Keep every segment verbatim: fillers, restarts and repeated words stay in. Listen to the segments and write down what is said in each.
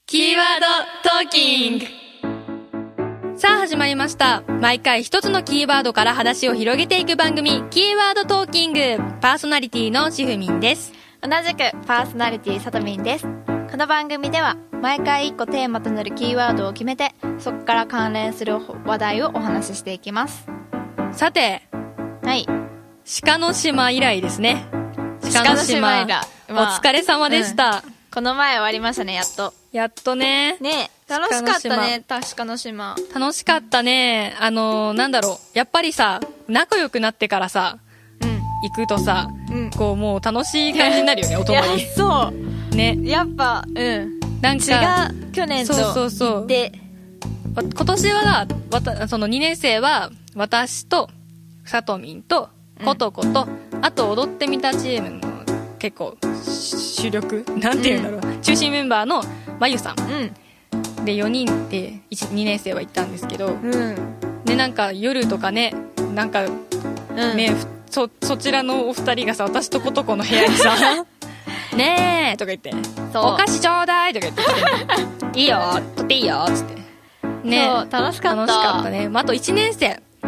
キーワードトーキング。さあ始まりました。毎回一つのキーワードから話を広げていく番組、キーワードトーキング。パーソナリティのしふみんです。 同じくパーソナリティさとみんです。この番組では毎回一個テーマとなるキーワードを決めて、そこから関連する話題をお話ししていきます。 さて、 はい、 鹿の島以来ですね。鹿の島以来、まあ、お疲れ様でした、 うん、この前終わりましたね。やっとやっとね。 ね、楽しかったね。鹿の島楽しかったね。あのー、なんだろう、やっぱりさ、仲良くなってからさ、うん、行くとさ、うん、こうもう楽しい感じになるよね。お泊まり。 そうね、 やっぱうんなんか違う、去年とそうそうそうで、 今年はわたそのにねん生は私とさとみんとことこと、うん、あと踊ってみたチームの結構主力なんていうんだろう、うん、中心メンバーのまゆさん、うん、でよにんでにねん生は行ったんですけど、うん、でなんか夜とかね、なんかね、うん、そ, そちらのお二人がさ、私とことこの部屋にさねえとか言って、お菓子ちょうだいとか言って、いいよ取っていいよっつってね。 そう楽しかった楽しかったね。あといちねん生、うん、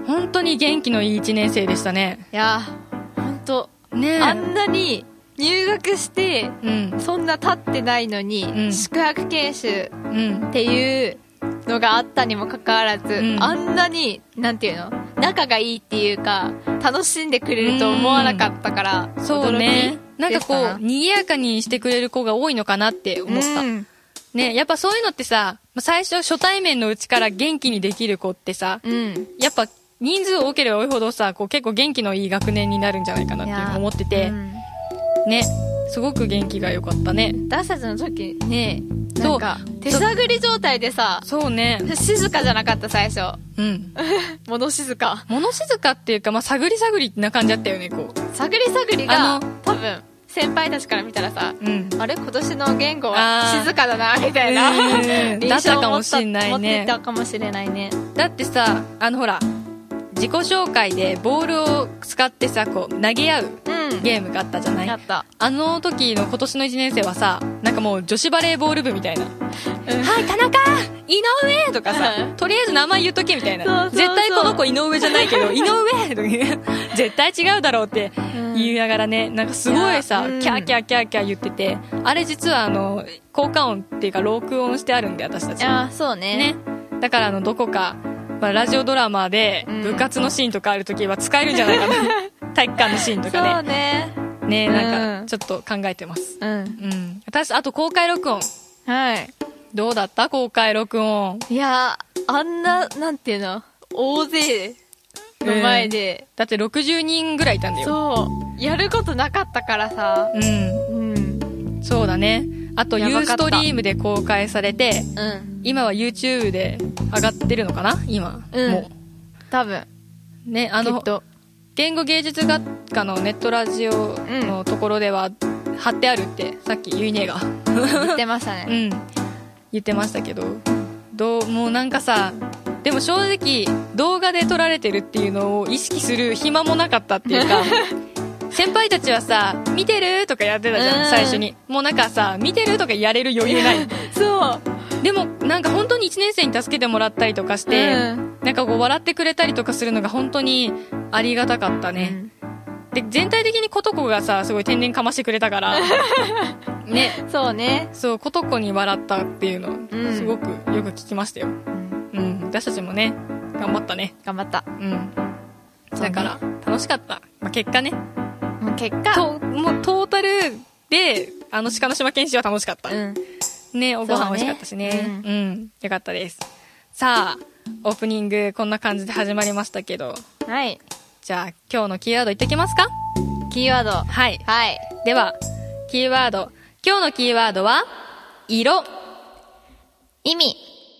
本当に元気のいいいちねん生でしたね。 いや本当ね、あんなに入学して、うん、そんな経ってないのに、うん、宿泊研修っていうのがあったにもかかわらず、うん、あんなになんていうの、仲がいいっていうか楽しんでくれると思わなかったから、 うん、そうね、なんかこう賑やかにしてくれる子が多いのかなって思った、うん、ね、やっぱそういうのってさ、最初初対面のうちから元気にできる子ってさ、うん、やっぱ人数多ければ多いほどさ、こう結構元気のいい学年になるんじゃないかなっていうのを思ってて、うん、ね、すごく元気が良かったね。 私たちの時ね、なんか手探り状態でさ、 そうね、 静かじゃなかった最初。うん物静か物静かっていうか、まあ、探り探りな感じだったよね。こう探り探りが多分先輩たちから見たらさ、うん、あれ今年の言語は静かだなみたいなだったかもしれないね。 持ってたかもしれないね。 だってさ、あのほら自己紹介でボールを使ってさ、こう投げ合うゲームがあったじゃない、うん、 あった。 あの時の今年のいちねん生はさ、なんかもう女子バレーボール部みたいな、うん、はい田中井上とかさ、うん、とりあえず名前言っとけみたいな、そうそうそう、絶対この子井上じゃないけど井上とか絶対違うだろうって言いながらね、なんかすごいさ、うん、キャーキャーキャーキャー言ってて、あれ実はあの効果音っていうか録音してあるんで、私たち。 あ、そうね。 ね、だからあのどこか、まあ、ラジオドラマで部活のシーンとかあるときは使えるんじゃないかな、うん、体育館のシーンとかね。 そうね。 ね、なんかちょっと考えてます。うん。うん。私、あと公開録音。 はい。 どうだった公開録音。 いや、あんな、なんていうの、大勢の前で、 うん、だってろくじゅうにんぐらいいたんだよ。 そう。やることなかったからさ。うん。 うん。そうだね。あと、ユーストリームで公開されて、うん、今は YouTube で上がってるのかな今、うん、もう。 多分。 ね、あの、言語芸術学科のネットラジオのところでは貼ってあるって、さっきゆいねが言ってましたね。 うん。言ってましたけど、どう、もうなんかさ、でも正直、動画で撮られてるっていうのを意識する暇もなかったっていうか、先輩たちはさ、見てるとかやってたじゃん、最初に。もうなんかさ、見てるとかやれる余裕ない。 そう。 でも、なんか本当にいちねん生に助けてもらったりとかして、うん、なんかこう笑ってくれたりとかするのが本当にありがたかったね。うん、で、全体的にコトコがさ、すごい天然かましてくれたから、ね。 そうね。 そう、コトコに笑ったっていうの、うん、すごくよく聞きましたよ。うん。うん、私たちもね、頑張ったね。 頑張った。うん。 だから、楽しかった。まあ、結果ね。 もう結果ともうトータルであの鹿の島研修は楽しかった、うん、ね、おご飯美味しかったしね、うね、うん、うん、よかったです。さあオープニングこんな感じで始まりましたけど、 はい、 じゃあ今日のキーワード言ってきますか。 キーワード、 はい、 はい、 ではキーワード、今日のキーワードは色。 意味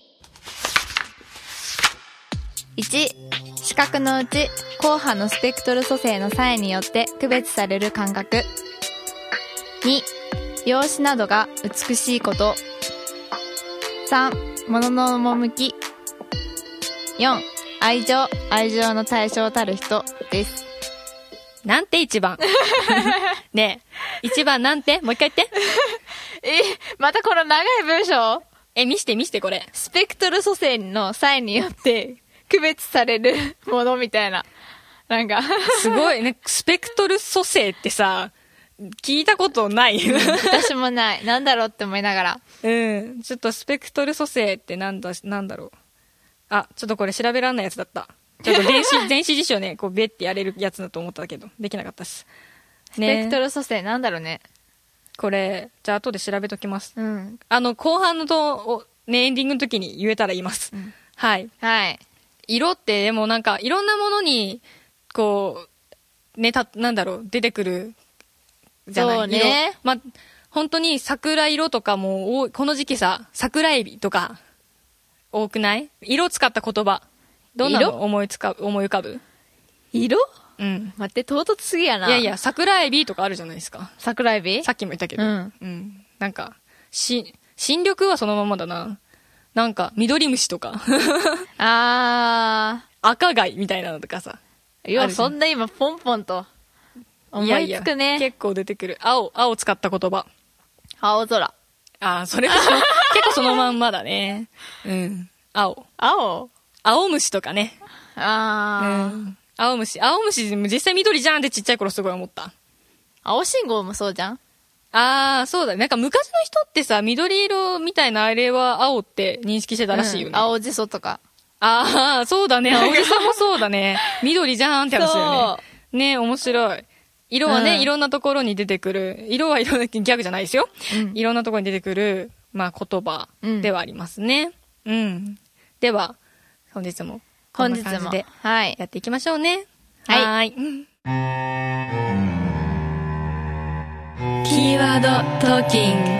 いち、視覚のうち光波のスペクトル組成の差異によって区別される感覚。に、容姿などが美しいこと。さん、物の趣。よん、愛情、愛情の対象たる人です。 なんて一番ねえ、一番なんてもう一回言ってえ、またこの長い文章え、見して見してこれ。 スペクトル組成の際によって区別されるものみたいな。なんか。 すごいね。スペクトル組成ってさ、聞いたことない。 私もない。なんだろうって思いながら。 うん。ちょっとスペクトル組成ってなんだ、なんだろう。あ、ちょっとこれ調べらんないやつだった。ちょっと電子、電子辞書ね、こうベッてやれるやつだと思ったけど、できなかったです。 スペクトル組成なんだろうね。 これ、じゃあ後で調べときます。 うん。 あの、後半のと、ね、エンディングの時に言えたら言います。うん、はい。 はい。 色ってでもなんかいろんなものにこうね、たなんだろう出てくるじゃない。 そうね。 ま本当に桜色とかも多い、この時期さ桜エビとか多くない？色使った言葉どんなの思いつか思い浮かぶ？ 色？ うん。 待って唐突すぎやな。 いやいや桜エビとかあるじゃないですか。 桜エビ？ さっきも言ったけど。 うん。 うん、なんかし新緑はそのままだな。なんか緑虫とかあー赤貝みたいなのとかさ。 いやそんな今ポンポンと思いつくね。いやいや結構出てくる。青青使った言葉。 青空。 ああそれ結構そのまんまだね。うん。青青青虫とかね。 ああ、 うん、青虫青虫実際緑じゃんってちっちゃい頃すごい思った。 青信号もそうじゃん。 ああ、そうだね。なんか昔の人ってさ、緑色みたいなあれは青って認識してたらしいよね。 うん、青じそとか。 ああ、そうだね。青じそもそうだね。緑じゃんって話だよね。ね、面白い。色はね、うん、いろんなところに出てくる。色はいろんな、ギャグじゃないですよ。うん、いろんなところに出てくる、まあ言葉ではありますね。うん。うん、では、本日もこんな感じでやっていきましょうね。 はい。 はい。キーワードトーキング。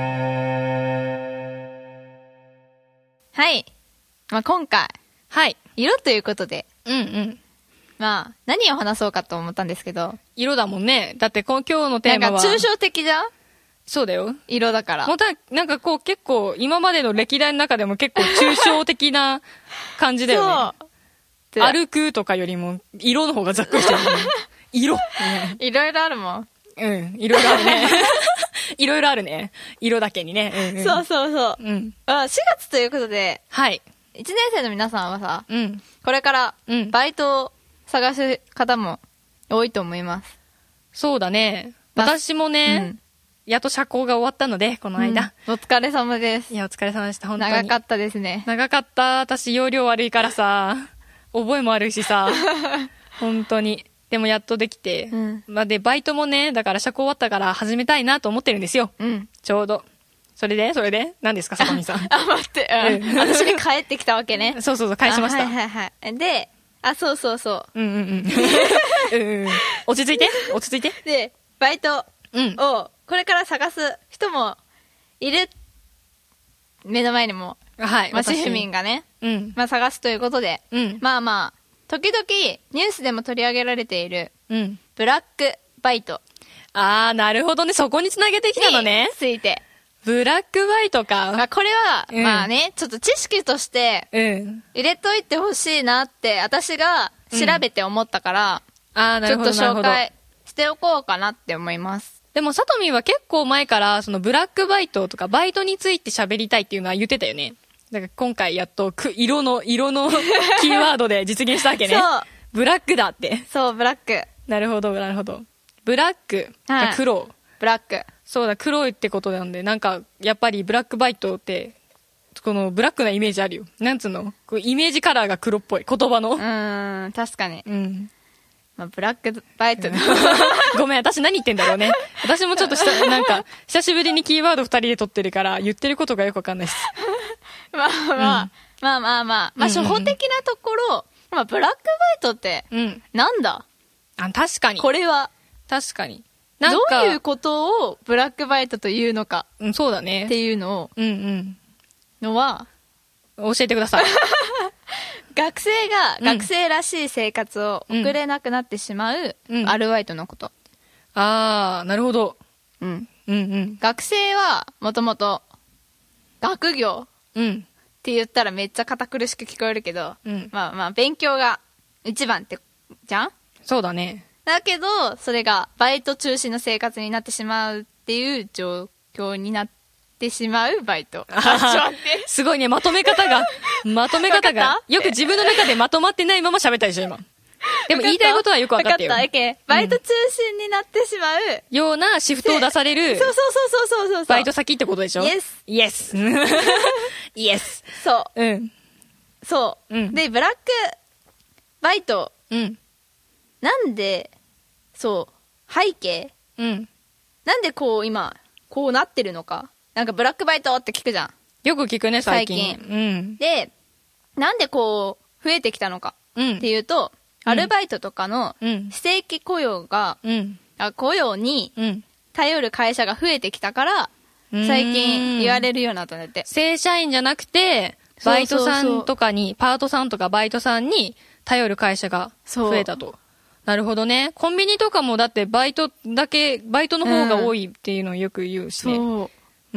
はい。まあ、今回。 はい。 色ということで。 うんうん。 まあ、何を話そうかと思ったんですけど。 色だもんね。だってこの今日のテーマは。 なんか抽象的じゃん？ そうだよ。 色だから。 本当は、なんかこう結構、今までの歴代の中でも結構抽象的な感じだよね。そう。歩くとかよりも、色の方がざっくりしてる、ね。色。 いろいろあるもん。 うん、いろいろあるね。いろいろあるね。色だけにね。うんうん、 そうそうそう。 うん。 あ、しがつということで、 はい。 いちねん生の皆さんはさ、 うん、 これから、バイトを探す方も多いと思います。 そうだね。私もね、うん、やっと社交が終わったので、この間、 うん。お疲れ様です。 いや、お疲れ様でした。本当に。 長かったですね。 長かった。私、容量悪いからさ、覚えも悪いしさ、本当に。でもやっとできて、うん、まあでバイトもねだから社交終わったから始めたいなと思ってるんですよ、うん、ちょうどそれでそれで何ですかさとみさん。 あ待って、うん、私に帰ってきたわけね。 そうそうそう返しました。 はいはいはいであそうそうそううんうんうんうん落ち着いて落ち着いてでバイトをこれから探す人もいる、目の前にも、 はいまあ、市民がね、うんまあ、探すということで、うん、まあまあ時々ニュースでも取り上げられている、うん、ブラックバイト。 あー、なるほどね。そこにつなげてきたのね。 ついて。 ブラックバイトか。 まあ、これは、うん、まあね、ちょっと知識として、入れといてほしいなって、私が調べて思ったから、うん、あー、なるほど。ちょっと紹介しておこうかなって思います。 でも、さとみは結構前から、そのブラックバイトとか、バイトについて喋りたいっていうのは言ってたよね。だから今回やっと、く、色の、色のキーワードで実現したわけね。 そう。 ブラックだって。 そう、ブラック。 なるほど、なるほど。ブラック。はい、黒。 ブラック。 そうだ、黒いってことなんで、なんか、やっぱりブラックバイトって、このブラックなイメージあるよ。なんつうのこうイメージカラーが黒っぽい。言葉の。 うーん、確かに。 うん。 まあ、ブラックバイト。 ごめん、私何言ってんだろうね。私もちょっとした、なんか、久しぶりにキーワード二人で撮ってるから、言ってることがよくわかんないです。 まあまあ、うん、まあまあまあ、まあ、初歩的なところ、まあ、ブラックバイトって、なんだ、 うん、あ、確かに。 これは。 確かに。 なんかどういうことをブラックバイトというのか。 うん、そうだね。 っていうのを。 うんうん。 のは。 教えてください。 学生が学生らしい生活を送れなくなってしまうアルバイトのこと。 うん、あー、なるほど。 うん。 うんうん。 学生はもともと学業。 うん。 って言ったらめっちゃ堅苦しく聞こえるけど、 うん、 まあまあ勉強が一番ってじゃん？ そうだね。 だけどそれがバイト中心の生活になってしまうっていう状況になってしまうバイト。 あははすごいね、まとめ方が、まとめ方が、よく自分の中でまとまってないまま喋ったでしょ、今。でも言いたいことはよく分かったよ。 分かった。OK。バイト中心になってしまう、うん、 ようなシフトを出される、 そうそうそうそうそうそう。 バイト先ってことでしょ？ Yes。 イエス。イエス。 そう。 うん。 そう。うん、で、ブラックバイト。 うん。 なんで、そう、背景、 うん。 なんでこう今、こうなってるのか。なんかブラックバイトって聞くじゃん。 よく聞くね、最近。 最近。うん。で、なんでこう、増えてきたのか。っていうと、うん、アルバイトとかの非正規雇用が、うん、あ雇用に頼る会社が増えてきたから、最近言われるようになったんだって。 正社員じゃなくて、バイトさんとかに、そうそうそう、パートさんとかバイトさんに頼る会社が増えたと。なるほどね。コンビニとかもだってバイトだけ、バイトの方が多いっていうのをよく言うしね。 そう。 うんうんうん。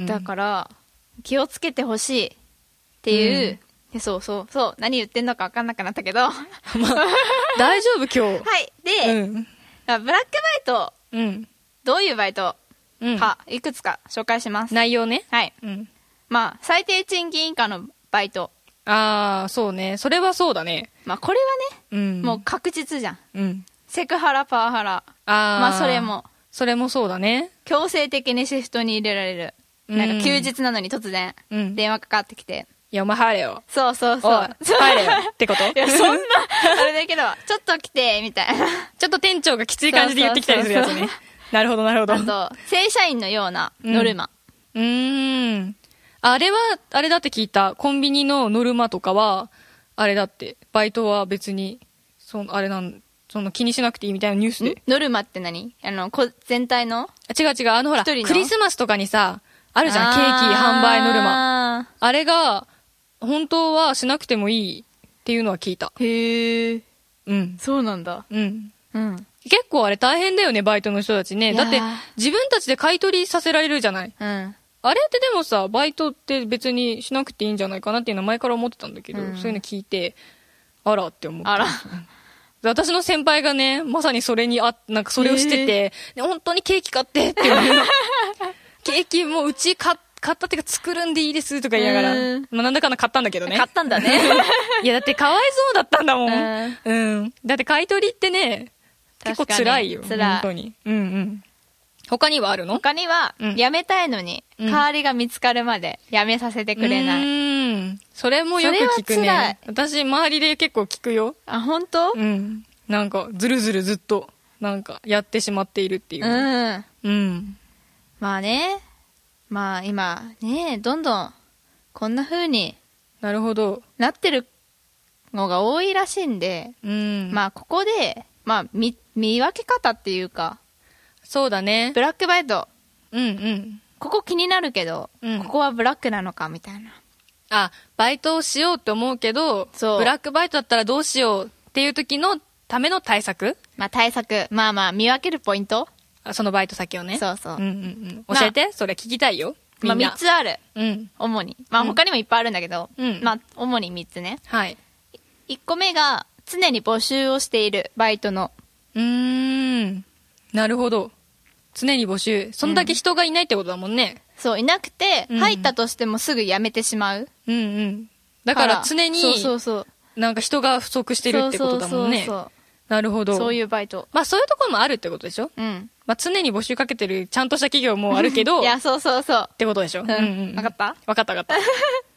だから、気をつけてほしいっていう、うんでそうそうそう。何言ってんのか分かんなくなったけど。まあ、 大丈夫今日。 はい。で、うん、ブラックバイト、うん、どういうバイトか、うん、いくつか紹介します。 内容ね。 はい。うん、まあ、最低賃金以下のバイト。 ああ、そうね。それはそうだね。 まあ、これはね、うん、もう確実じゃん。うん、セクハラ、パワハラ。 あまあ、それも。 それもそうだね。 強制的にシフトに入れられる。なんか休日なのに突然、電話かかってきて。 いや、お前入れよ。 そうそうそう。 入れよ。ってこと？いや、そんな、あれだけど、ちょっと来て、みたいな。 ちょっと店長がきつい感じで言ってきたりするやつね。そうそうそうそうなるほど、なるほど。 あと、正社員のようなノルマ。 うん。うーん。あれは、あれだって聞いた。コンビニのノルマとかは、あれだって。バイトは別に、その、あれなん、その気にしなくていいみたいなニュースで。 ノルマって何？あの、こ全体の？ 違う違う。あのほら、クリスマスとかにさ、あるじゃん。ケーキ販売ノルマ。あれが、本当はしなくてもいいっていうのは聞いた。 へえ。 うん。 そうなんだ。 うん。うん。結構あれ大変だよね、バイトの人たちね。だって自分たちで買い取りさせられるじゃない。うん。あれってでもさ、バイトって別にしなくていいんじゃないかなっていうのは前から思ってたんだけど、うん、そういうの聞いて、あらって思って。 あら。 私の先輩がね、まさにそれにあ、なんかそれをしてて、本当にケーキ買ってって言われる。ケーキもううち買って、買ったっていうか作るんでいいですとか言いながら、まあなんだかんだ買ったんだけどね。 買ったんだね。 いやだってかわいそうだったんだもん。うん。だって買い取りってね、結構辛いよ。辛い。本当に。うんうん。他にはあるの？ 他には、うん、辞めたいのに、代わりが見つかるまで辞めさせてくれない。 うん。それもよく聞くね。私周りで結構聞くよ。 あ、本当？ うん。なんかずるずるずっと、なんかやってしまっているっていう。 うん。 うん。 まあね。まあ今ね、どんどんこんな風になるほどなってるのが多いらしいんで、うん、まあここで、まあ見、見分け方っていうか、 そうだね。 ブラックバイト。 うんうん。 ここ気になるけど、うん、ここはブラックなのかみたいな。 あ、バイトをしようって思うけど、ブラックバイトだったらどうしようっていう時のための対策？ まあ対策。まあまあ見分けるポイント？ そのバイト先をね。 そうそう。 うんうんうん。教えて、まあ、それ聞きたいよ。 まあみっつある。うん。主に。まあ他にもいっぱいあるんだけど、うん、まあ主にみっつね。 はい。 いっこめが常に募集をしているバイトの。 うーん。なるほど。常に募集。そんだけ人がいないってことだもんね。 うん、そう、いなくて、入ったとしてもすぐ辞めてしまう。 うんうん。だから常に、そうそうそう。なんか人が不足してるってことだもんね。そうそうそうそう。なるほど。 そういうバイト。 まあそういうところもあるってことでしょ？うん。まあ常に募集かけてるちゃんとした企業もあるけど。 いや、そうそうそう。 ってことでしょ？うんうん。 わかった？ わかったわかった。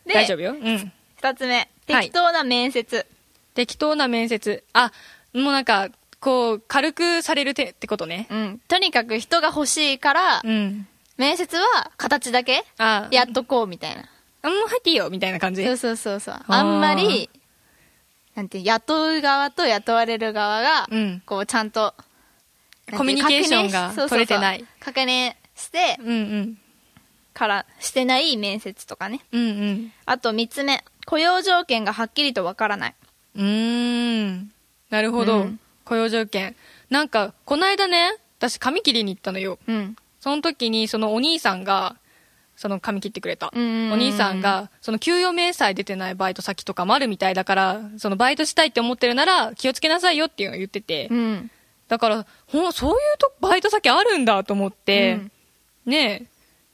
大丈夫よ。うん。 二つ目。適当な面接。 適当な面接。あ、もうなんか、こう、軽くされるてってことね。 うん。とにかく人が欲しいから、うん。面接は形だけやっとこうみたいな。 あ、もう入っていいよみたいな感じ。 そうそうそうそう。あんまり、なんて雇う側と雇われる側が、うん、こうちゃんとコミュニケーションが取れてない。 確認して、 うんうん、 からしてない面接とかね。 うんうん、 あと三つ目、雇用条件がはっきりとわからない。 うーん、なるほど、うん、雇用条件。なんかこの間ね、私髪切りに行ったのよ。うん、その時にそのお兄さんがその髪切ってくれた。お兄さんが、その給与明細出てないバイト先とかもあるみたいだから、そのバイトしたいって思ってるなら気をつけなさいよっていうのを言ってて。うん、だから、ほそういうとバイト先あるんだと思って、うん、ねえ、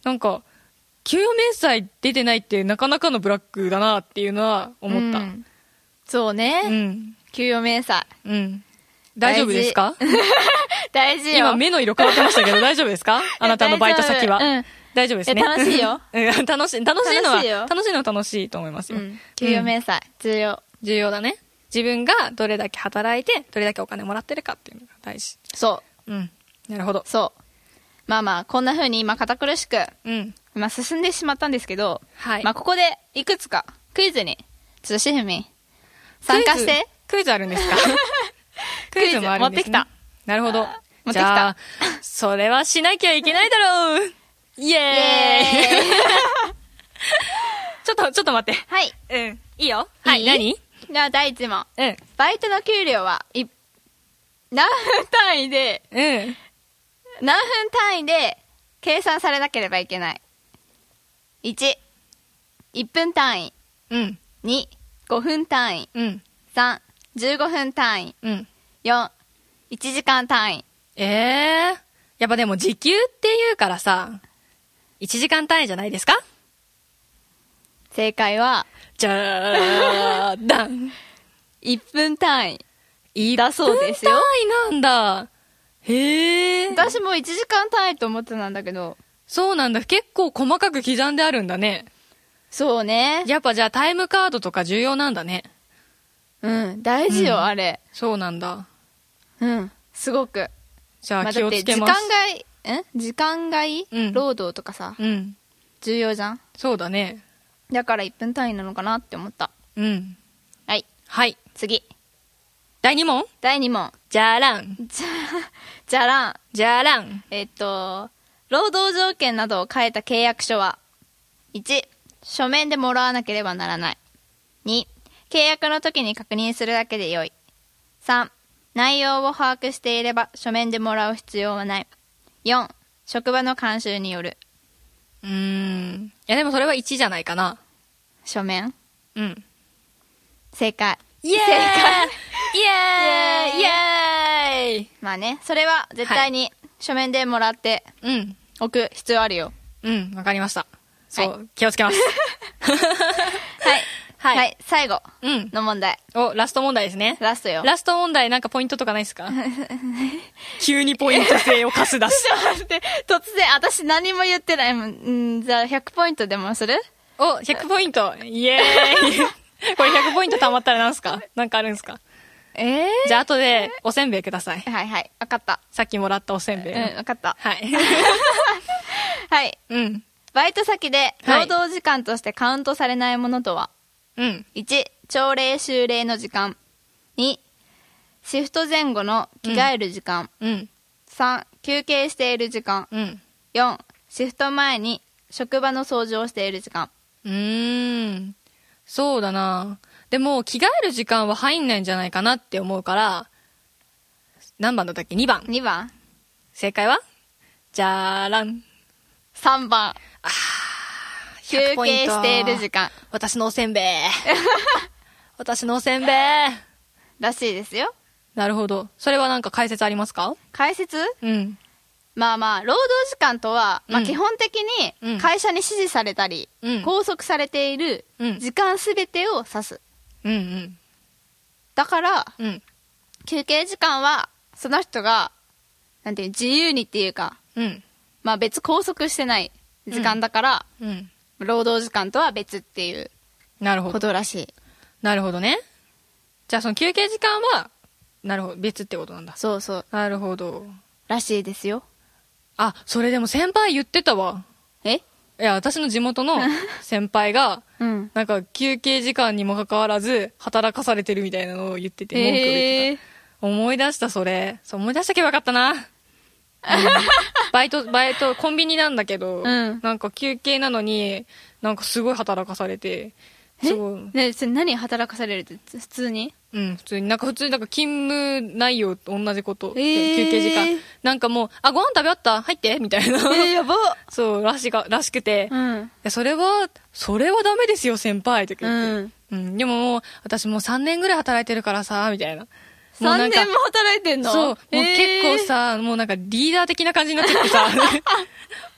なんか給与明細出てないってなかなかのブラックだなっていうのは思った。 うん、そうね、 うん、 給与明細、 うん、大丈夫ですか？ 大事よ。 今目の色変わってましたけど大丈夫ですか？あなたのバイト先は。うん、大丈夫ですね。 楽しいよ。 楽しい、楽しいのは、楽しいのは楽しいと思いますよ。うん、 給与明細、うん、重要。 重要だね。自分がどれだけ働いて、どれだけお金もらってるかっていうのが大事。 そう。 うん。なるほど。 そう。まあまあ、こんな風に今堅苦しく、 うん。 まあ進んでしまったんですけど、 はい。 まあここでいくつかクイズに、ちょっとシフミン、参加して。 クイズあるんですか？クイズもあるんですね。 持ってきた。 なるほど。 持ってきた。 じゃあ、それはしなきゃいけないだろう。イエーイちょっと、ちょっと待って。 はい。 うん。いいよ。はい。何？ じゃあ第一問。 うん。 バイトの給料は、い、何分単位で、 うん。 何分単位で計算されなければいけない。いち、いっぷん単位。 うん。 に、ごふん単位。 うん。 さん、じゅうごふん単位。 うん。 よん、いちじかん単位。 ええー。やっぱでも時給って言うからさ、いちじかん単位じゃないですか？ 正解は、 じゃーだん。 いっぷん単位。だそうですよ。 いっぷん単位なんだ。へえ。 私もいちじかん単位と思ってたんだけど。 そうなんだ。結構細かく刻んであるんだね。 そうね。 やっぱじゃあタイムカードとか重要なんだね。 うん、大事よ、うん、あれ。 そうなんだ。 うん、すごく。 じゃあ気をつけます。 まあ、だって時間外、ん時間外、うん、労働とかさ、 うん、 重要じゃん。 そうだね。 だからいっぷん単位なのかなって思った。 うん。 はい。 はい。 次。 だいに問？ だいに問。 じゃらん。 じゃ、じゃらん。 じゃらん。 えっと、労働条件などを変えた契約書は、いち、書面でもらわなければならない。に、契約の時に確認するだけでよい。さん、内容を把握していれば書面でもらう必要はない。よん、職場の慣習による。 うーん。いやでもそれはいちじゃないかな。 書面？ うん。 正解。 イエーイ正解イエーイイエーイまあね、それは絶対に書面でもらっておく必要あるよ。 うん、わかりました。そう、はい、気をつけます。 はい。はい。はい、最後の問題。 うん。お、ラスト問題ですね。 ラストよ。 ラスト問題なんかポイントとかないですか？急にポイント制を貸す出す。 ちょっと待って、突然、私何も言ってないもん。んじゃあひゃくポイントでもする？ お、ひゃくポイント。イエーイ。これひゃくポイント貯まったらなんすか？なんかあるんすか？ えー、 じゃあ後でおせんべいください。 はいはい。わかった。 さっきもらったおせんべい。 うん、わかった。 はい。 はい。 うん。 バイト先で労働時間としてカウントされないものとは、 うん。 いち、朝礼終礼の時間。に、シフト前後の着替える時間。 うん。 さん、休憩している時間。 うん。 よん、シフト前に職場の掃除をしている時間。 うーん。そうだな。でも、着替える時間は入んないんじゃないかなって思うから、何番だったっけ？ に 番。 にばん。 正解は？じゃーらん。 さんばん。 あー、 休憩している時間。 私のおせんべい。私のおせんべい。 らしいですよ。 なるほど。それはなんか解説ありますか？ 解説？ うん。 まあまあ、労働時間とは、まあ基本的に会社に指示されたり、 うん、 拘束されている時間すべてを指す。 うんうん。 だから、 うん、 休憩時間は、その人が、なんていう、自由にっていうか、 うん、 まあ別拘束してない時間だから、 うんうん、 労働時間とは別っていうことらしい。 なるほどね。じゃあその休憩時間は、なるほど、別ってことなんだ。 そうそう。 なるほど。 らしいですよ。 あ、それでも先輩言ってたわ。 え？ いや、私の地元の先輩が、 うん、 なんか休憩時間にもかかわらず、働かされてるみたいなのを言ってて、文句を言ってた。思い出した、それ。そう、思い出しとけばよかったな。うん、バイト、バイト、コンビニなんだけど、 うん、 なんか休憩なのに、なんかすごい働かされて、 すごい。ね、それ何働かされるって普通に？ うん、普通に。なんか普通になんか勤務内容と同じこと。 えー、 休憩時間。なんかもう、あ、ご飯食べ終わった入ってみたいな。 えー、やばそう、らしか、らしくて。 うん。いや、それは、それはダメですよ、先輩とか言って。うん。うん。でももう、私もうさんねんぐらい働いてるからさ、みたいな。 さんねんも働いてんの？ そう。もう結構さ、もうなんかリーダー的な感じになっちゃってさ。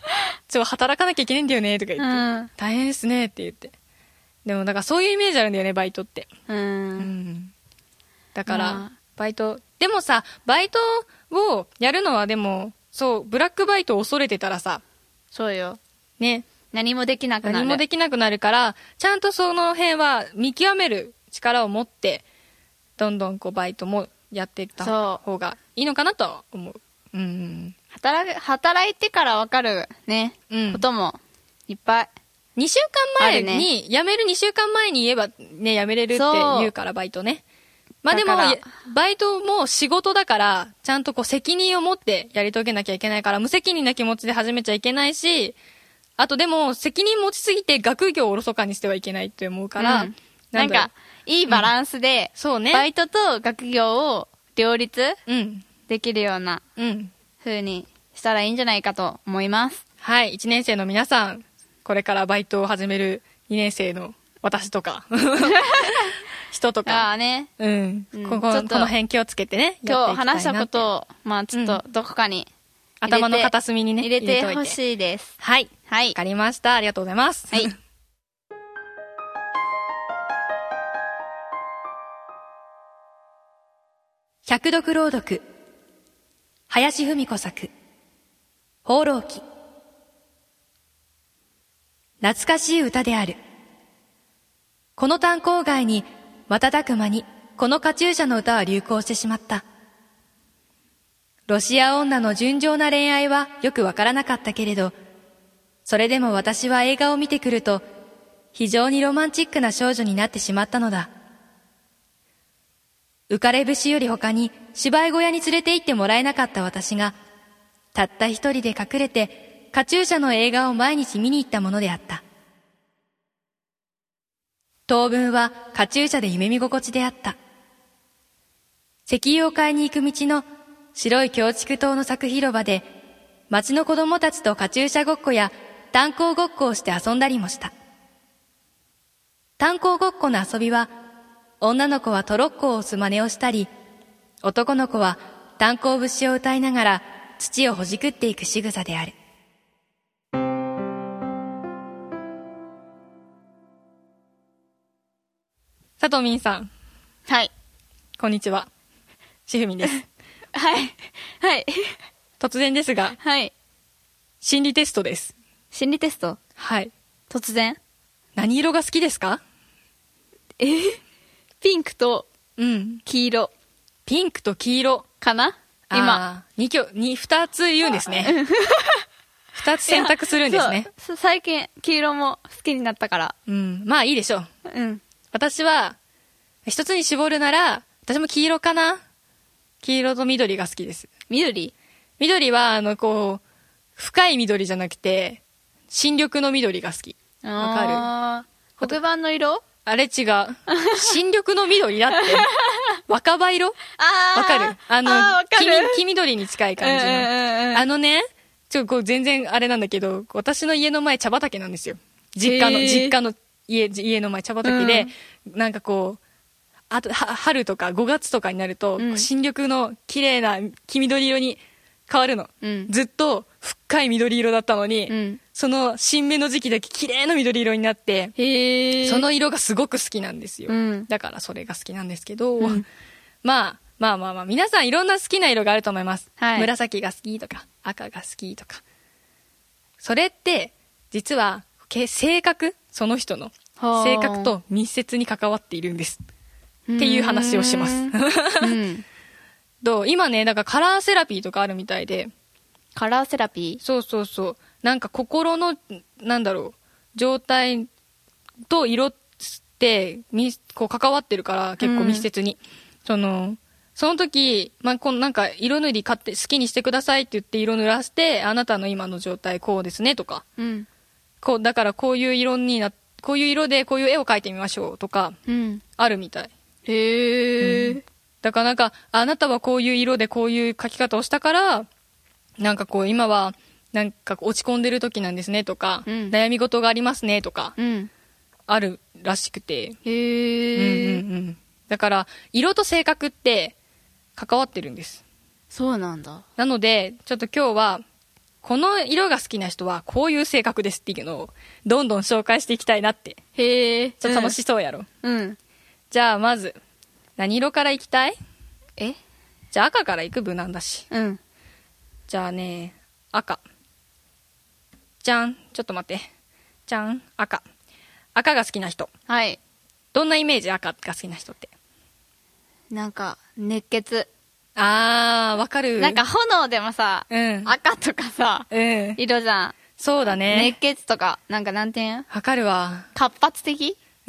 ちょっと働かなきゃいけないんだよねとか言って、 うん、 大変ですねって言って。でもだからそういうイメージあるんだよね、バイトって。 うん、うん、だから、 まあ、 バイトでもさ、バイトをやるのはでもそう、ブラックバイトを恐れてたらさ、 そうよね、 何もできなくなる。 何もできなくなるから、ちゃんとその辺は見極める力を持って、どんどんこうバイトもやっていった方がいいのかなとは思う。うん。 働く、働いてから分かるね、うん、こともいっぱい。 にしゅうかんまえに、ね、辞めるにしゅうかんまえに言えばね、辞めれるって言うから、バイトね。まあでも、バイトも仕事だから、ちゃんとこう責任を持ってやり遂げなきゃいけないから、無責任な気持ちで始めちゃいけないし、あとでも、責任持ちすぎて学業をおろそかにしてはいけないって思うから、うん、 なんか、いいバランスで、うん、そうね。バイトと学業を両立できるような、風にしたらいいんじゃないかと思います。 はい、いちねん生の皆さん、これからバイトを始めるにねん生の私とか、人とか。 ああね。 うん。うん、ここ、この辺気をつけてね。 今日話したことを、まあちょっとどこかに、 うん、頭の片隅にね、 入れてほしいです。 はい。はい。わかりました。ありがとうございます。 はい。 百読朗読。林芙美子作。放浪記。懐かしい歌である。この炭鉱街に瞬く間にこのカチューシャの歌は流行してしまった。ロシア女の純情な恋愛はよくわからなかったけれど、それでも私は映画を見てくると非常にロマンチックな少女になってしまったのだ。浮かれ節より他に芝居小屋に連れて行ってもらえなかった私が、たった一人で隠れてカチューシャの映画を毎日見に行ったものであった。当分はカチューシャで夢見心地であった。石油を買いに行く道の白い京築島の柵広場で、町の子供たちとカチューシャごっこや炭鉱ごっこをして遊んだりもした。炭鉱ごっこの遊びは、女の子はトロッコを押す真似をしたり、男の子は炭鉱節を歌いながら土をほじくっていく仕草である。さとみんさん。 はい。 こんにちは。しふみんです。 はい。はい。 突然ですが。 はい。 心理テストです。 心理テスト？ はい。 突然？ 何色が好きですか？ えー、ピンクと黄色。 うん、ピンクと黄色。 かな？今。 二挙、二、二つ言うんですね。二つ選択するんですね。 そう、最近黄色も好きになったから。 うん。まあいいでしょう。 うん。 私は、一つに絞るなら、私も黄色かな。黄色と緑が好きです。 緑？ 緑は、あの、こう、深い緑じゃなくて、新緑の緑が好き。わかる？黒板の色？ あれ違う。新緑の緑だって。若葉色？ あわかる？あの、 あー、 黄、黄緑に近い感じの。 うんうん、 あのね、ちょっとこう全然あれなんだけど、私の家の前茶畑なんですよ。実家の、実家の家、家の前茶畑で、うん、なんかこう、あと、は、春とかごがつとかになると、うん、新緑の綺麗な黄緑色に変わるの。うん、ずっと深い緑色だったのに、うん、その新芽の時期だけ綺麗な緑色になって、 へー、 その色がすごく好きなんですよ。うん、だからそれが好きなんですけど、うん、まあ、まあまあまあ、皆さんいろんな好きな色があると思います。はい、紫が好きとか、赤が好きとか。それって、実は、性格、その人の性格と密接に関わっているんです。っていう話をします。うん、どう？今ね、だからカラーセラピーとかあるみたいで。 カラーセラピー？ そうそうそう。なんか心の、なんだろう、状態と色って、こう関わってるから、結構密接に。うん、その、その時、まあ、このなんか色塗り買って好きにしてくださいって言って色塗らせて、あなたの今の状態こうですねとか。うん、こう、だからこういう色にな、こういう色でこういう絵を描いてみましょうとか、うん、あるみたい。 へー、うん。 だからなんか、あなたはこういう色でこういう描き方をしたから、なんかこう今は、なんか落ち込んでる時なんですねとか、うん、悩み事がありますねとか、うん、あるらしくて。 へー。 うんうんうん。だから、色と性格って関わってるんです。 そうなんだ。 なので、ちょっと今日は、 この色が好きな人はこういう性格ですっていうのをどんどん紹介していきたいなって。 へえ。 ちょっと楽しそうやろ。 うん。うん、 じゃあまず、何色からいきたい？ えじゃあ赤からいく無難だし。 うん。 じゃあね、赤。じゃん。ちょっと待って。じゃん。赤。赤が好きな人。 はい。 どんなイメージ？赤が好きな人って。 なんか、熱血。 あー、わかる。 なんか炎でもさ、 うん。 赤とかさ、 うん。 色じゃん。 そうだね。 熱血とか、なんかなんていうん？ わかるわ。 活発的？ うん。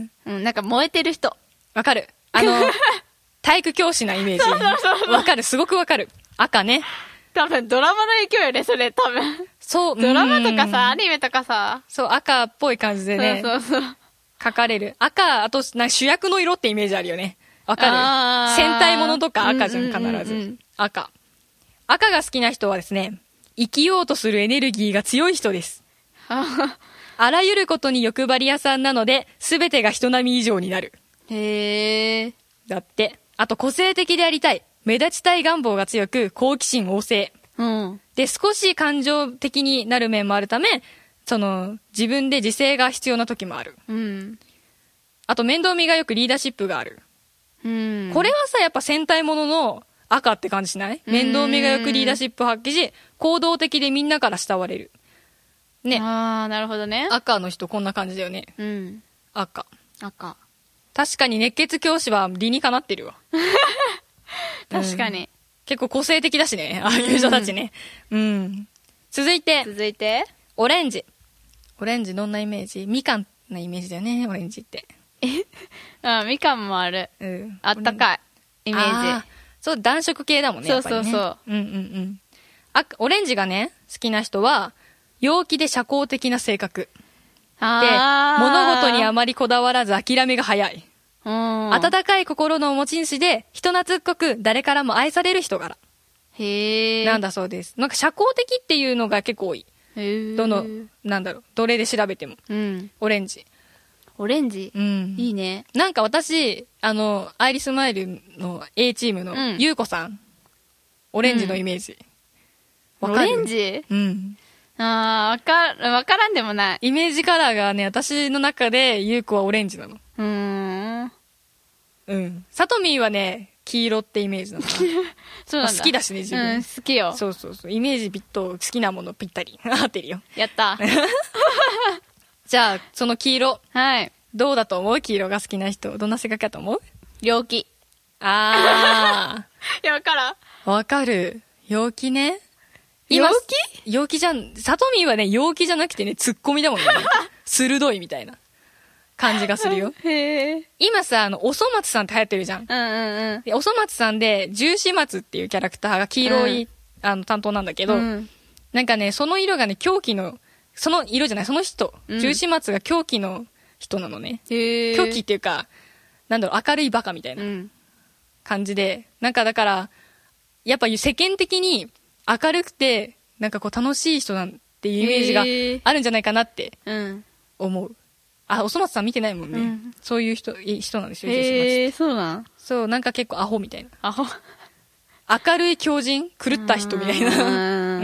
うん、なんか燃えてる人。 わかる。あの、体育教師なイメージ。わかる。すごくわかる。赤ね。 多分ドラマの影響よね、それ、多分。 そう、 ドラマとかさ、アね。 ニメとかさ。 そう、赤っぽい感じでね。 そうそうそう。 書かれる。赤、あと、な主役の色ってイメージあるよね。わかる？戦隊ものとか赤じゃん、必ず。 うんうんうんうん、 赤。赤が好きな人はですね、生きようとするエネルギーが強い人です。あらゆることに欲張り屋さんなので、すべてが人並み以上になる。 へー。 だって。あと、個性的でありたい。目立ちたい願望が強く、好奇心旺盛。 うん。 で、少し感情的になる面もあるため、その、自分で自制が必要な時もある。 うん。 あと、面倒見がよくリーダーシップがある。 うん。 これはさ、やっぱ戦隊ものの赤って感じしない？面倒見がよくリーダーシップ発揮し、行動的でみんなから慕われる。ね。 あー、なるほどね。 赤の人こんな感じだよね。 うん。 赤。 赤。 確かに熱血教師は理にかなってるわ。 確かに、うん。 結構個性的だしね。ああいう人たちね。うん。うん、続いて。 続いて。 オレンジ。オレンジどんなイメージ？みかんなイメージだよね、オレンジって。 えあ、みかんもある。 うん。 あったかい。イメージ。 そう、暖色系だもんね。 そうそうそう。 やっぱりね、うんうんうん。あ、オレンジがね、好きな人は、陽気で社交的な性格。で、物事にあまりこだわらず諦めが早い。うん、温かい心の持ち主で、人懐っこく誰からも愛される人柄。 へー。 なんだそうです。なんか社交的っていうのが結構多い。 へー。 どの、なんだろう、どれで調べても。 うん。 オレンジ。 オレンジ、 うん、 いいね。 なんか私、あの、アイリスマイルの A チームのゆうこさん、うん、オレンジのイメージ。 うん、オレンジ？ うん。 あー、わか、わからんでもない。 イメージカラーがね、私の中でゆうこはオレンジなの。 うーん。 うん。さとみーはね、黄色ってイメージなのかな。 そうなんだ。 好きだしね、自分。 うん、好きよ。 そうそうそう。イメージビット好きなものぴったり。合ってるよ。 やった。 じゃあ、その黄色。 はい。 どうだと思う？黄色が好きな人。どんな性格だと思う？ 陽気。 あー。いや、わからん。 わかる。陽気ね。今、 陽気？陽気じゃん。さとみーはね、陽気じゃなくてね、ツッコミだもんね。鋭いみたいな感じがするよ。 へー。 今さ、あの、おそ松さんって流行ってるじゃん。 うんうんうん。 で、おそ松さんで、十四松っていうキャラクターが黄色い、うん、あの、担当なんだけど、うん、なんかね、その色がね、狂気の、その色じゃない、その人、うん、十四松が狂気の人なのね。 へー。 狂気っていうか、なんだろう、明るいバカみたいな感じで、うん、なんかだから、やっぱ世間的に明るくて、なんかこう楽しい人なんていうイメージがあるんじゃないかなって思う。あ、おそ松さん見てないもんね。うん、そういう人、いい人なんですよ、 へー、そうなん？ そう、なんか結構アホみたいな。 アホ明るい狂人狂った人みたいな。うんうんうん。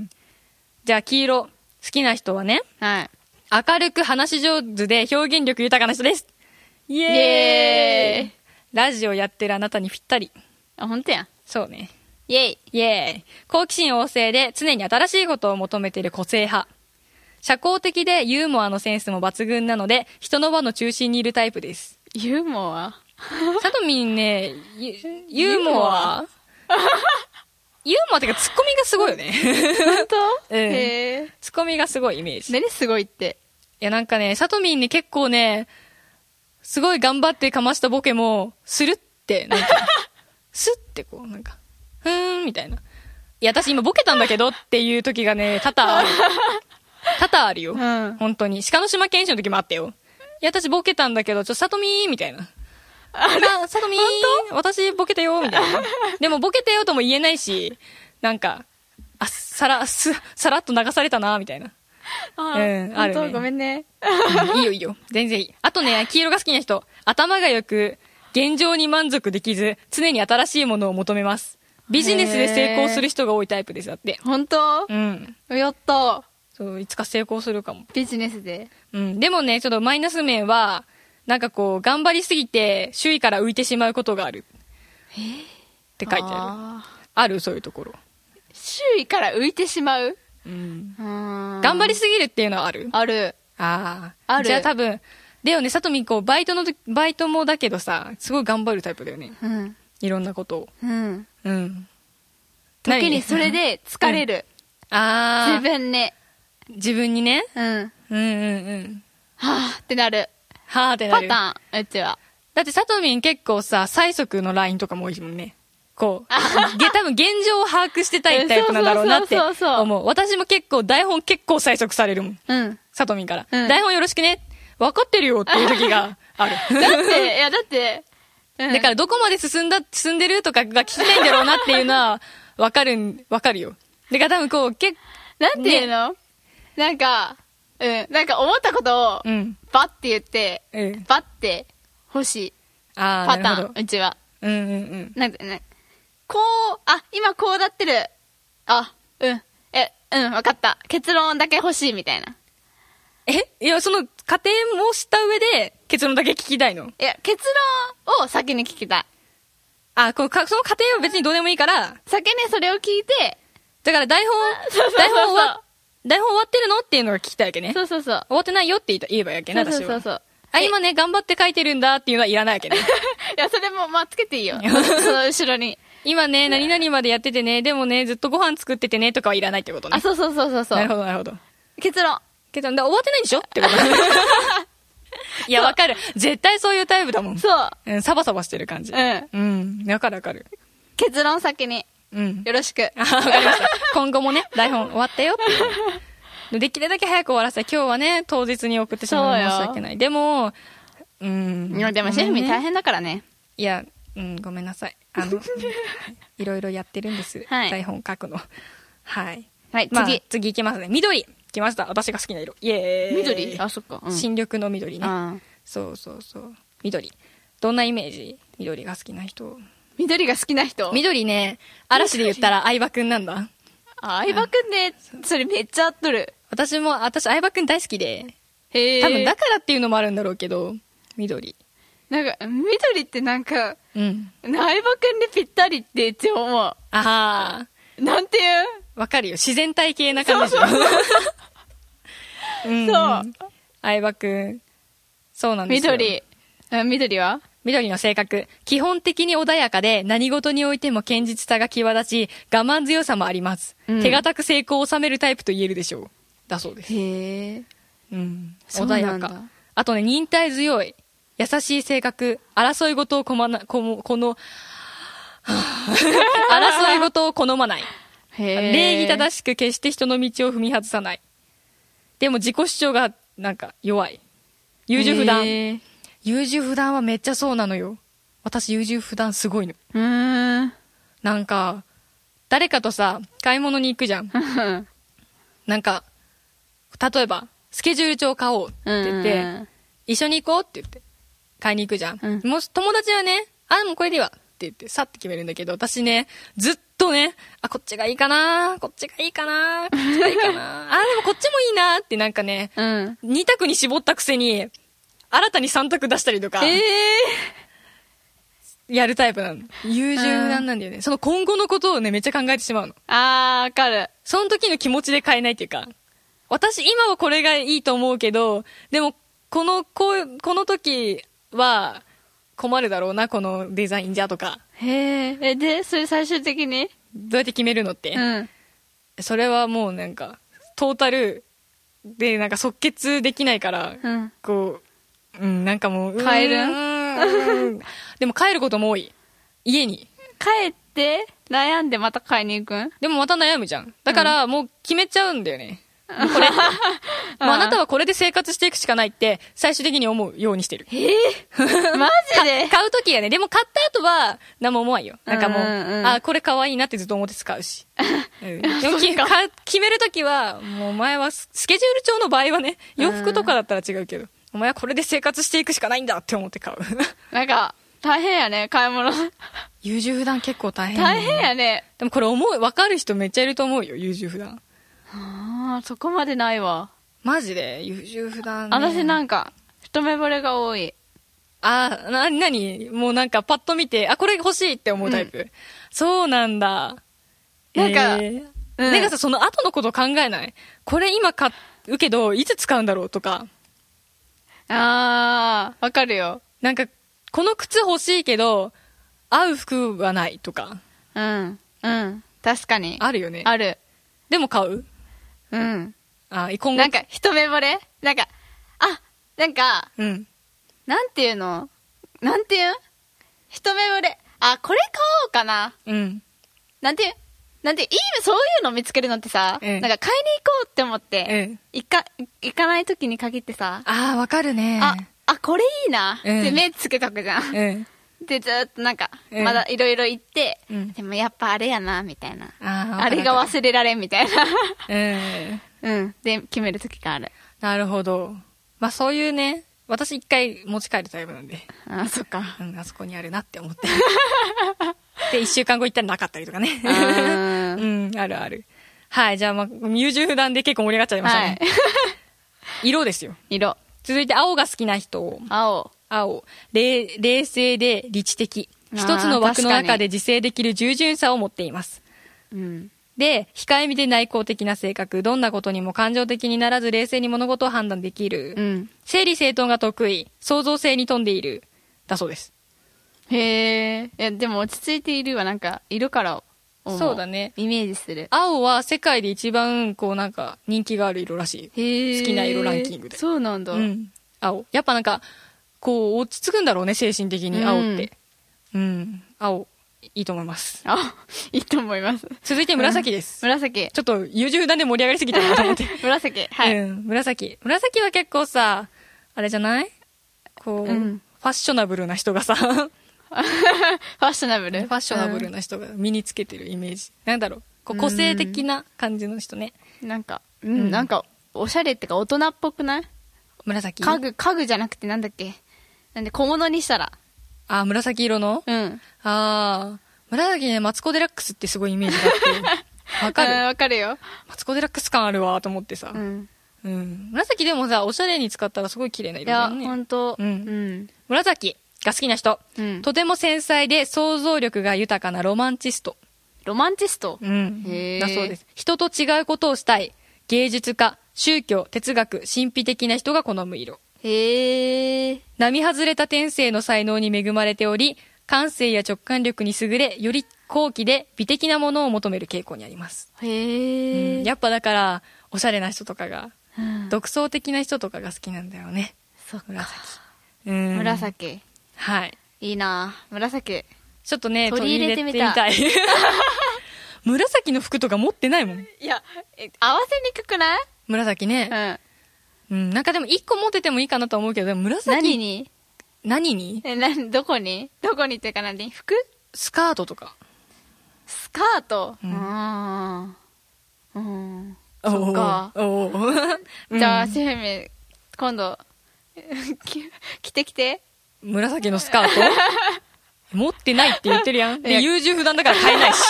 じゃあ、黄色。好きな人はね。 はい。 明るく話し上手で表現力豊かな人です。イエーイ、イエーイ。ラジオやってるあなたにぴったり。 あ、ほんとやん。 そうね。 イエーイ。 イエーイ。好奇心旺盛で常に新しいことを求めている個性派。社交的でユーモアのセンスも抜群なので、人の輪の中心にいるタイプです。 ユーモアさとみんね、ユ, ユーモアユーモアってかツッコミがすごいよね。 本当？ うん。へー。ツッコミがすごいイメージ。 何すごいって。 いやなんかね、さとみんね結構ね、すごい頑張ってかましたボケも、スルって、なんか、スってこう、なんか、ふーん、みたいな。いや、私今ボケたんだけどっていう時がね、多々ある。多々あるよ。うん、本当に。鹿の島研修の時もあったよ。いや、私ボケたんだけど、ちょ、さとみーみたいな。あ、さとみー私ボケたよみたいな。でもボケたよとも言えないし、なんか、あ、さら、す、さらっと流されたなみたいな。 あ、うん、あるね。ごめんね。 うん、いいよいいよ。全然いい。あとね、黄色が好きな人。頭が良く、現状に満足できず、常に新しいものを求めます。 ビジネスで成功する人が多いタイプですだって。 本当？ うん。 やった。 そう、いつか成功するかも。 ビジネスで。 うん。でもね、ちょっとマイナス面は、なんかこう、頑張りすぎて、周囲から浮いてしまうことがある。 えー、 って書いてある。あ, ある、そういうところ。 周囲から浮いてしまう？ うん。頑張りすぎるっていうのはある？ ある。 ああ。ある。 じゃあ多分、だよね、さとみんこう、バイトの、バイトもだけどさ、すごい頑張るタイプだよね。 うん。 いろんなことを。 うん。 うん。 時にそれで疲れる。 うん、ああ。 自分ね。 自分にね。 うん。 うんうんうん。 はぁってなる。 はぁってなる。 パターン、うちは。 だってさとみん結構さ、催促のラインとかも多いもんね。こう。げ、多分現状を把握してたいタイプなんだろうなって思う。私も結構台本結構催促されるもん。 うん。 さとみんから、 うん。 台本よろしくね。分かってるよっていう時がある。 だって、いやだって、 うん、だからどこまで進んだ、進んでるとかが聞きたいんだろうなっていうのは、わかる、わかるよ。だから多分こう、けなんていうの、ね、なんか、うん、なんか思ったことを、うん、バッて言って、うん、バッて欲しい。 あパターン、うちは。 うんうんうん。 なんかね、こう、あ、今こうなってる。あ、うん、え、うん、わかった。結論だけ欲しいみたいな。 えいや、その、過程もした上で、結論だけ聞きたいの？ いや、結論を先に聞きたい。 あ、このか、その過程は別にどうでもいいから、 先にそれを聞いて、 だから台本、 そうそうそう台本終わ、台本終わってるのっていうのが聞きたいわけね。 そうそうそう。 終わってないよって言えばいいわけね、私は。 そうそうそう。 あ、今ね、頑張って書いてるんだっていうのはいらないわけね。 いや、それも、まあ、つけていいよ。その後ろに。 今ね、何々までやっててね、でもね、ずっとご飯作っててね、とかはいらないってことね。 あ、そうそうそうそうそう。 なるほど、なるほど。 結論。 結論、だ終わってないんでしょってこといや、わかる。絶対そういうタイプだもん。 そう。 うん、サバサバしてる感じ。 うん。 うん。わかるわかる。 結論先に。 うん。 よろしく。 あ、わかりました。今後もね、台本終わったよって。できるだけ早く終わらせた。今日はね、当日に送ってしまい申し訳ない。でも、うん。 いや、でもシェフミ大変だからね。 いや、うん、ごめんなさい。あの、いろいろやってるんです。はい、台本書くの。はい。 はい、次。 まあ、次いきますね。緑来ました。私が好きな色。イエーイ。 緑？あ、そっか。 うん、新緑の緑ね。そうそうそう。緑。どんなイメージ？緑が好きな人。 緑が好きな人？ 緑ね、嵐で言ったら相葉くんなんだ。 あ、相葉くんね、それめっちゃ合っとる。 私も、私相葉くん大好きで。 へー。 多分だからっていうのもあるんだろうけど、緑。 なんか、緑ってなんか、 うん。 相葉くんでぴったりっていつも思う。ああ。 なんていうわかるよ。自然体系な感じでしょ。そうそう。そう。 相葉くん。そうなんですよ。 緑。あ、緑は緑の性格。基本的に穏やかで、何事においても堅実さが際立ち、我慢強さもあります。うん、手堅く成功を収めるタイプと言えるでしょう。だそうです。 へー。 うん。穏やか。あとね、忍耐強い。優しい性格。争い事をこまな、こも、この、争い事を好まない。礼儀正しく決して人の道を踏み外さない。でも自己主張がなんか弱い。優柔不断。優柔不断はめっちゃそうなのよ。私優柔不断すごいの。 うーん。 なんか、誰かとさ、買い物に行くじゃん。なんか、例えば、スケジュール帳買おうって言って、一緒に行こうって言って、買いに行くじゃん。うん、もし友達はね、あ、もうこれでいいわって言って、さって決めるんだけど、私ね、ずっとね、あ、こっちがいいかな、こっちがいいかな、こっちがいいかな、あ、でもこっちもいいなってなんかね、うん、に択に絞ったくせに、新たにさん択出したりとか、えー、やるタイプなの。優柔不断なんだよね。その今後のことをね、めっちゃ考えてしまうの。 あー、わかる。 その時の気持ちで変えないっていうか、私今はこれがいいと思うけど、でも、この、こう、この時は困るだろうな、このデザインじゃとか。 へー。え、で、それ最終的にどうやって決めるのって。 うん。それはもうなんか、トータルでなんか即決できないから、うん、こう、うん、なんかもう、 帰るんでも帰ることも多い。家に。 帰って悩んでまた買いに行くん？ でもまた悩むじゃん。だからもう決めちゃうんだよね。うん、これ。もうあなたはこれで生活していくしかないって最終的に思うようにしてる。 えー、マジで買うときはね、でも買った後は何も思わんよ。なんかもう、うんうんうん、あ、これ可愛いなってずっと思って使うし。うん、でも決めるときは、もう前はスケジュール帳の場合はね、洋服とかだったら違うけど、お前はこれで生活していくしかないんだって思って買う。 なんか、大変やね、買い物。 優柔不断結構大変、ね、 大変やね。 でもこれ思う、分かる人めっちゃいると思うよ、優柔不断。 ああ、そこまでないわ。 マジで優柔不断、ね、 私なんか、一目惚れが多い。 あ、な、なにもうなんかパッと見て、あ、これ欲しいって思うタイプ。うん、そうなんだ。 なんか、 えーうん、なんかさ、その後のこと考えない？これ今買うけど、いつ使うんだろうとか。 あー、わかるよ。 なんか、この靴欲しいけど、合う服はないとか。 うん。うん。確かに。 あるよね。 ある。 でも買う？ うん。 あ、今後。 なんか、一目惚れなんか、あ、なんか、 うん。 なんていうのなんていうん一目惚れ。あ、これ買おうかな。 うん。 なんていうなんて、いい、そういうの見つけるのってさ、 うん、 なんか買いに行こうって思って、 うん、 行か、行かない時に限ってさ、 ああ、わかるね。 あ、あ、これいいな、 うん、 って目つけとくじゃん。 うん。 で、ずっとなんか、 うん、 まだいろいろ言って、 うん、 でもやっぱあれやな、みたいな。 あ, あれが忘れられん、みたいな。 うん。 うん。で、決める時がある。 なるほど。まあそういうね、私一回持ち帰るタイプなんで。 あ、そっか。 うん、あそこにあるなって思って。で、一週間後行ったらなかったりとかね。うん、あるある。はい、じゃあまあ、優柔不断で結構盛り上がっちゃいましたね。はい、色ですよ。 色。 続いて青が好きな人。 青。 青。冷、冷静で理知的。一つの枠の中で自制できる従順さを持っています。 うん。 で、控えめで内向的な性格。どんなことにも感情的にならず冷静に物事を判断できる。 うん。 整理整頓が得意。創造性に富んでいる。だそうです。 へえ。いや、でも落ち着いているはなんか、色から思う。 そうだね。 イメージする。 青は世界で一番、こうなんか、人気がある色らしい。 へえ。 好きな色ランキングで。 そうなんだ。 うん。青。やっぱなんか、こう、落ち着くんだろうね、精神的に、青って。うん。うん、青、いいと思います。 あ、いいと思います。 続いて紫です。 うん、紫。 ちょっと、優柔不断で盛り上がりすぎたなと思って。 紫。はい。 うん、紫。紫は結構さ、あれじゃないこう、うん、ファッショナブルな人がさ、 ファッショナブルファッショナブルな人が身につけてるイメージ。なんだろう。こう個性的な感じの人ね。 なんか、うん、なんか、おしゃれってか大人っぽくない？ 紫？ 家具、家具じゃなくてなんだっけ？なんで小物にしたら。 あ、紫色の？ うん。 あー。紫ね、マツコデラックスってすごいイメージがあって。わかる？ わかるよ。 マツコデラックス感あるわと思ってさ。うん。うん。紫でもさ、おしゃれに使ったらすごい綺麗な色だよね。 いや、ほんと。 うん。うん。紫が好きな人。うん。とても繊細で想像力が豊かなロマンチスト。 ロマンチスト？ うん。へー。だそうです。人と違うことをしたい。芸術家、宗教、哲学、神秘的な人が好む色。 へー。 並外れた天性の才能に恵まれており、感性や直感力に優れ、より高貴で美的なものを求める傾向にあります。 へー。 うん、やっぱだから、おしゃれな人とかが、 うん、 独創的な人とかが好きなんだよね。 そっか。 紫。うん。 紫。 はい。 いいな紫。 ちょっとね、 取り入れてみたい。 取り入れてみたい紫の服とか持ってないもん。 いや、合わせにくくない？ 紫ね。うん。うん。なんかでも一個持っててもいいかなと思うけど、でも紫。 何に？ 何に？ え、な、どこに？どこにっていうか何？服？ スカートとか。 スカート？うん。ああ。うん。そっか。 おー。 じゃあ、シェフメ、今度、着てきて。 紫のスカート持ってないって言ってるやん。で、優柔不断だから買えないし。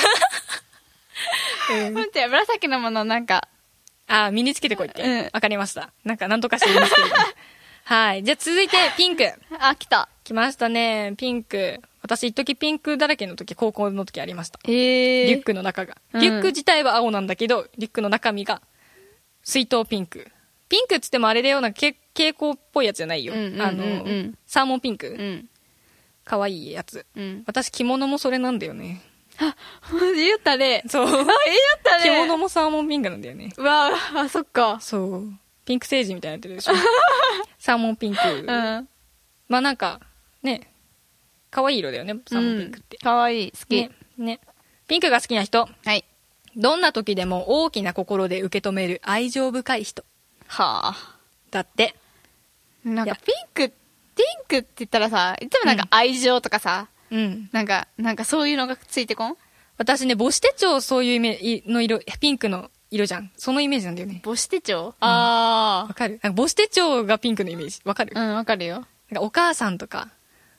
ほんとや、紫のものなんか。 あ、身につけてこいって。 うん。 わかりました。なんか、なんとかして身につけてこい。はい。じゃあ続いて、ピンク。 あ、来た。 来ましたね。ピンク。私、一時ピンクだらけの時、高校の時ありました。 へー。 リュックの中が。リュック自体は青なんだけど、リュックの中身が、水筒ピンク。ピンクっつってもあれだよ、なんか蛍光っぽいやつじゃないよ。 うんうんうんうん、 あの、サーモンピンク。 うん。 かわいいやつ。 うん。 私、着物もそれなんだよね。 あ、言ったね。 そう。あ、 言ったね。 着物もサーモンピンクなんだよね。 うわぁ、あ、そっか。 そう。ピンク星人みたいになってるでしょ。サーモンピンク。うん。まあなんか、ね、かわいい色だよね、サーモンピンクって。 かわいい、好き。 ね。ね。ピンクが好きな人。 はい。 どんな時でも大きな心で受け止める愛情深い人。 はあ。 だって。 なんかピンク、ピンクって言ったらさ、いつもなんか愛情とかさ、 うん。 なんか、なんかそういうのがついてこん？ 私ね、母子手帳そういうイメージの色、ピンクの色じゃん。そのイメージなんだよね。 母子手帳？ うん、 ああ。 わかる？なんか母子手帳がピンクのイメージ。わかる？ うん、わかるよ。 なんかお母さんとか、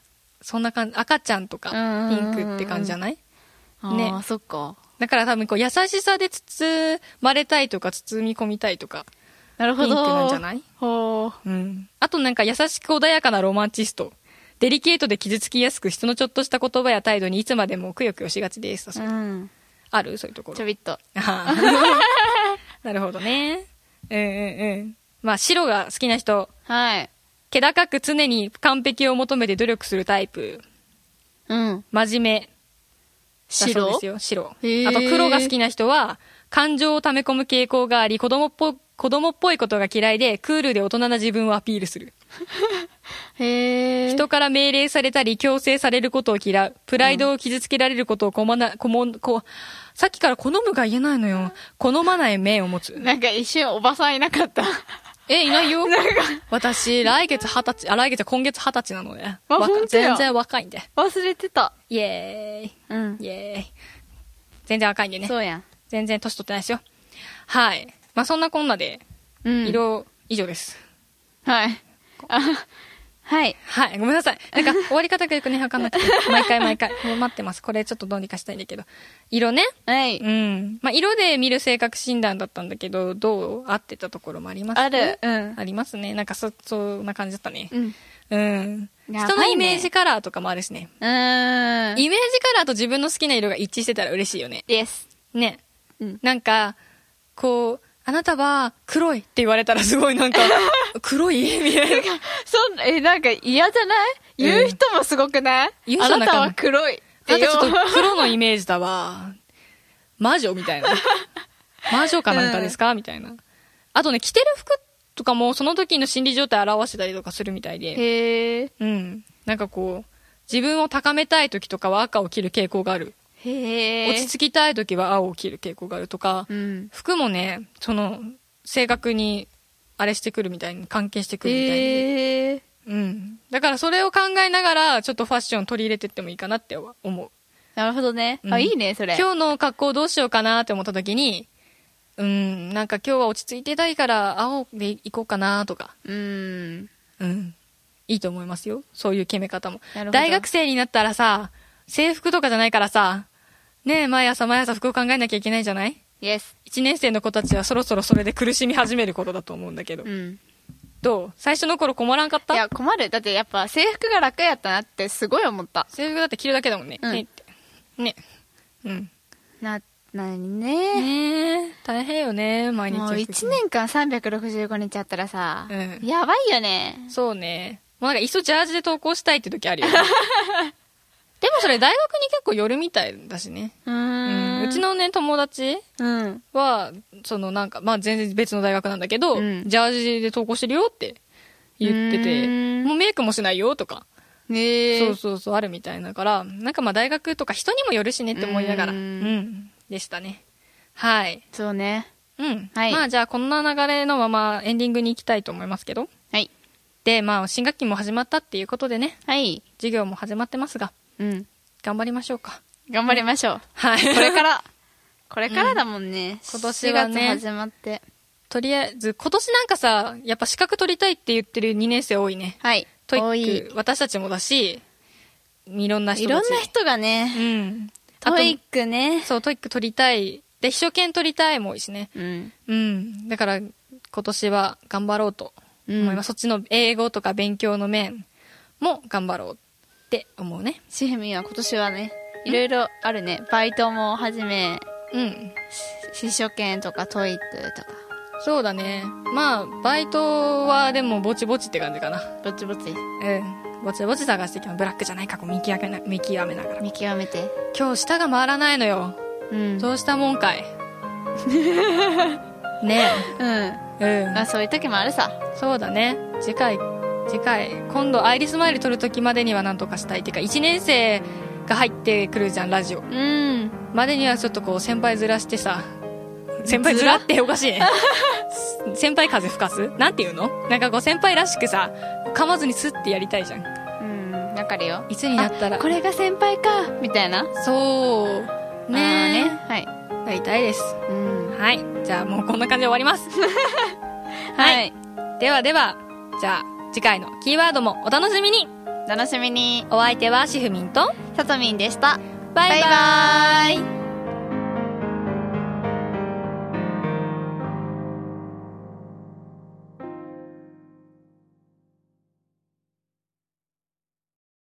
そんな感じ、赤ちゃんとかピンクって感じじゃない？ ね。ああ、そっか。 だから多分こう優しさで包まれたいとか包み込みたいとか。 なるほど。 ピンクなんじゃない？ ほう。うん。あとなんか優しく穏やかなロマンチスト。デリケートで傷つきやすく人のちょっとした言葉や態度にいつまでもくよくよしがちです。うん。ある？そういうところ。 ちょびっと。 なるほどね。うんうんうん。まあ白が好きな人。 はい。 気高く常に完璧を求めて努力するタイプ。 うん。 真面目。 白ですよ、白。あと黒が好きな人は、感情を溜め込む傾向があり、子供っぽ、子供っぽいことが嫌いで、クールで大人な自分をアピールする。 へー。 人から命令されたり、強制されることを嫌う。プライドを傷つけられることをこまな、こも、こう、さっきから好むが言えないのよ。好まない面を持つ。 なんか一瞬おばさんいなかった。 え、いないよ。 なんか私、来月二十歳、あ、来月今月二十歳なので。 あ、ほんと全然若いんで。 忘れてた。 イエーイ。 うん。 イエーイ。全然若いんでね。 そうやん。 全然年取ってないですよ。はい。まあ、そんなこんなで、 うん。 色以上です。 はい。あ、はい。 はい。ごめんなさい。なんか、終わり方がよくね、わかんなくて。毎回毎回。もう待ってます。これちょっとどうにかしたいんだけど。色ね。 はい。 うん。まあ、色で見る性格診断だったんだけど、どう合ってたところもありますある。うん。 ありますね。なんかそ、そんな感じだったね。 うん。 うん。 ね、 人のイメージカラーとかもあるしね。 うーん。 イメージカラーと自分の好きな色が一致してたら嬉しいよね。 です。 ね。 うん。 なんか、こう、あなたは黒いって言われたらすごいなんか、黒いみたいな。 そんな、え、なんか嫌じゃない？言う人もすごくない？ 言うあ人なんかなたは黒い。 あなたちょっと黒のイメージだわ。魔女みたいな。魔女かなんかですか、うん、みたいな。あとね、着てる服とかもその時の心理状態を表してたりとかするみたいで。 へー。 うん。なんかこう、自分を高めたい時とかは赤を着る傾向がある。 へー。 落ち着きたい時は青を着る傾向があるとか、 うん、 服もね、その、性格に、あれしてくるみたいに、関係してくるみたいに。 へー。 うん。だからそれを考えながら、ちょっとファッション取り入れてってもいいかなって思う。 なるほどね。 うん、 あ、いいね、それ。 今日の格好どうしようかなって思った時に、うん、なんか今日は落ち着いてたいから青で行こうかなとか。 うん。 うん。いいと思いますよ。そういう決め方も。大学生になったらさ、制服とかじゃないからさ、ねえ、毎朝毎朝服を考えなきゃいけないじゃない？ Yes。 一年生の子たちはそろそろそれで苦しみ始めることだと思うんだけど。 うん。 どう？最初の頃困らんかった？ いや、困る。だってやっぱ制服が楽やったなってすごい思った。 制服だって着るだけだもんね。 うん、 ねって。ね。うん。 な、なにね。 ねえ。大変よね、毎日。 もう一年間さんびゃくろくじゅうごにちあったらさ、 うん、 やばいよね。 そうね。もうなんかいっそジャージで登校したいって時あるよね。でもそれ大学に結構寄るみたいだしね。 うーん。 うん、うちのね、友達うんは、そのなんか、まあ全然別の大学なんだけど、うん、ジャージで登校してるよって言ってて、もうメイクもしないよとか。 ねえ。 そうそうそう、あるみたいだから、なんかまあ大学とか人にもよるしねって思いながら、うん、うん、でしたね。はい。 そうね。 うん。 はい。 まあじゃあこんな流れのままエンディングに行きたいと思いますけど。 はい。 で、まあ新学期も始まったっていうことでね。 はい。 授業も始まってますが。 うん。 頑張りましょうか。 頑張りましょう。 はい。 これから、これからだもんね。うん、 今年はね。 しがつ始まって。 とりあえず、今年なんかさ、やっぱ資格取りたいって言ってるにねん生多いね。 はい。 トイック、私たちもだし、いろんな人たち。 いろんな人がね。 うん。 トイックね。 そう、トイック取りたい。で、秘書券取りたいも多いしね。 うん。 うん。だから、今年は頑張ろうと思います。うん、そっちの英語とか勉強の面も頑張ろうって思うね。 しへみは今年はね、いろいろあるね。バイトもはじめ、 うん。 秘書券とかトイックとか。 そうだね。まあ、バイトはでもぼちぼちって感じかな。 ぼちぼち。 うん。ぼちぼち探してきます。ブラックじゃないか、こう見極めな、見極めながら。 見極めて。 今日舌が回らないのよ。うん。どうしたもんかい。ねえ。うん。うん。まあそういう時もあるさ。 そうだね。次回、次回、今度アイリスマイル撮る時までには何とかしたいっていうか、いちねん生が入ってくるじゃん、ラジオ。うん。までにはちょっとこう、先輩ずらしてさ、先輩ずらっておかしいね。先輩風吹かすなんていうのなんかこう先輩らしくさ、噛まずにスッてやりたいじゃん。 うん、わかるよ。 いつになったら。 これが先輩かみたいな。 そう。ねね。はい。 やりたいです。 うん。 はい。じゃあもうこんな感じで終わります。はい。はい。ではでは、じゃあ次回のキーワードもお楽しみに。 楽しみに。 お相手はしふみんとさとみんでした。 バイバイ。 バイバイ。